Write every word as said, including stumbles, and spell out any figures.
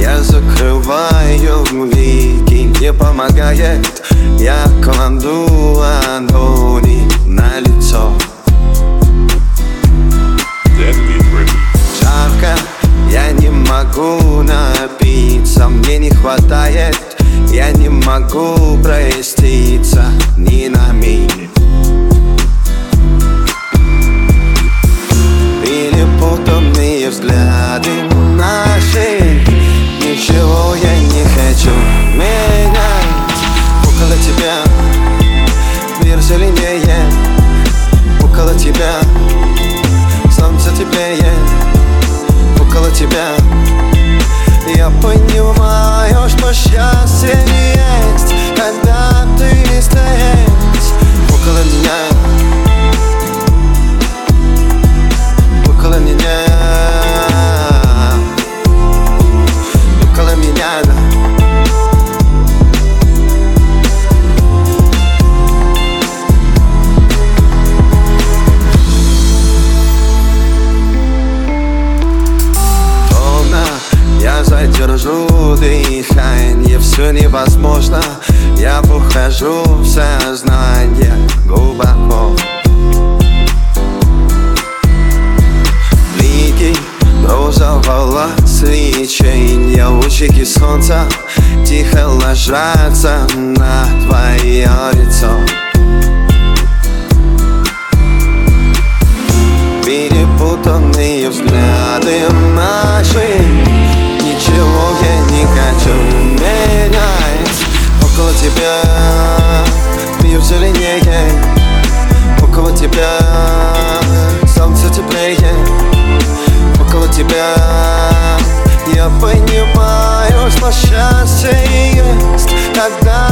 Я закрываю веки, не помогает. Я кладу ладони на лицо. Жарко, я не могу напиться, мне не хватает. Я не могу проститься ни на миг. Перепутанные взгляды наши, ничего я не хочу менять. Около тебя мир зеленее, около тебя солнце теплее, около тебя я понимаю, что счастье есть, когда ты здесь. Около меня, около меня, около меня, да. Я задержу дыхание, все невозможно. Я ухожу в сознание глубоко. Блики розового свечения, лучики солнца тихо ложатся на твое лицо. Перепутанные взгляды наши, ничего я не хочу менять. Около тебя мир зеленее, около тебя солнце теплее, около тебя я понимаю, что счастье есть, когда